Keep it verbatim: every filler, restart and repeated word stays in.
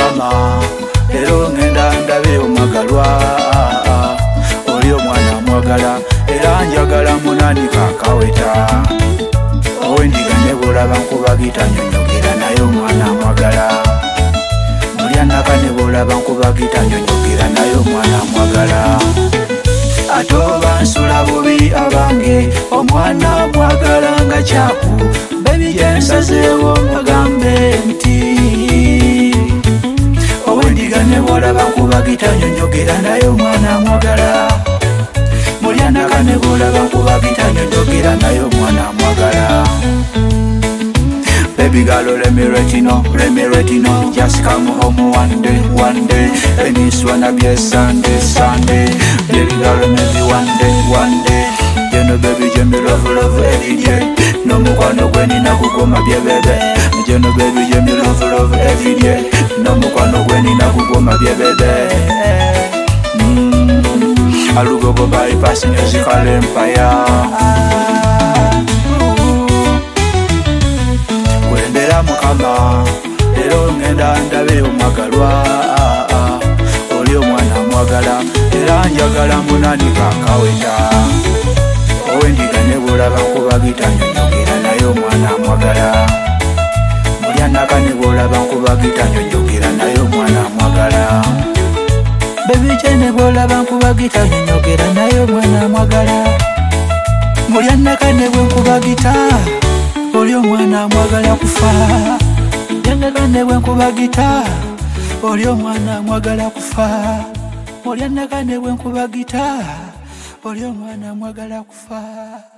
mukama leero ngenda ndabe omwagalwa oli omwana mwagala era njagala munani kakaweta owendiga ne bwolaba nkubagita nyonyogera naye omwana mwagala mulyanaka ne bwolaba nkubagita nyonyogera naye omwana mwagala ate oba nsula bubi abange omwana mwagala nga kyaku bebi gyensazeewo mbagambe nti owendiga ne bwolaba nkubagita nyonyogera naye omwana mwagala mulyanaka ne bwolaba nkubagita nyonyogera naye omwana mwagala. Baby girl, let me ready now, let me ready now. Just come home one day, one day. And this wanna be a Sunday, Sunday. Baby girl, maybe one day, one day. You know, baby, you me love, love every day. No more no when in a go my baby. You know, baby, you me love, love every day. No more no when in a go my baby. I look over bypass musical empire. Mukama leero ngenda ndabe omwagalwa oli omwana mwagala era njagala munani kakaweta owendiga ne bwolaba nkubagita nyonyogera naye omwana mwagala mulyanaka ne bwolaba nkubagita nyonyogera naye omwana mwagala bebi gye ne bwolaba nkubagita nyonyogera naye omwana mwagala mulyanaka ne bwe nkubagita oli omwana mwagala kufa mulyanaka ne bwe nkubagita oli omwana mwagala kufa mulyanaka ne bwe nkubagita oli omwana mwagala kufa.